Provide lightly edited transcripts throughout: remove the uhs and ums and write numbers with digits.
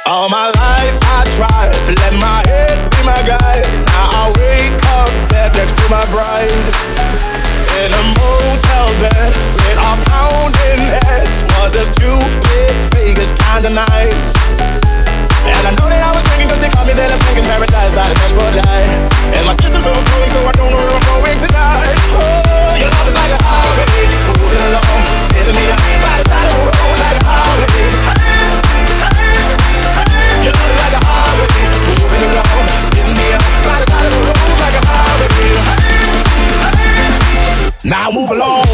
All my life I tried to let my head be my guide. Now I wake up dead next to my bride. In a motel bed with our pounding heads. Was a stupid Vegas kind of night. And I know that I was drinking cause they caught me there left thinking paradise by the dashboard light. And my system's overflowing so I don't know where I'm going tonight. Oh, your love is like a highway, moving along, spinning me up by the side of the road like a highway. Your love is like a highway, moving along, spinning me up by the side of the road like a highway. Now move along.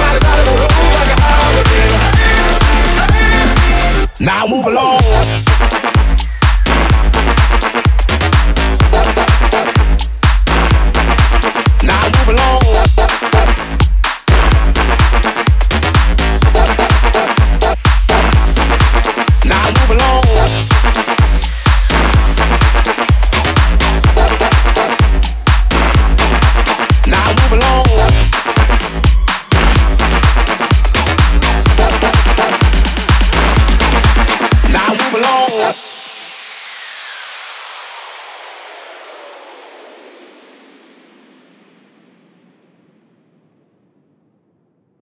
Now move along.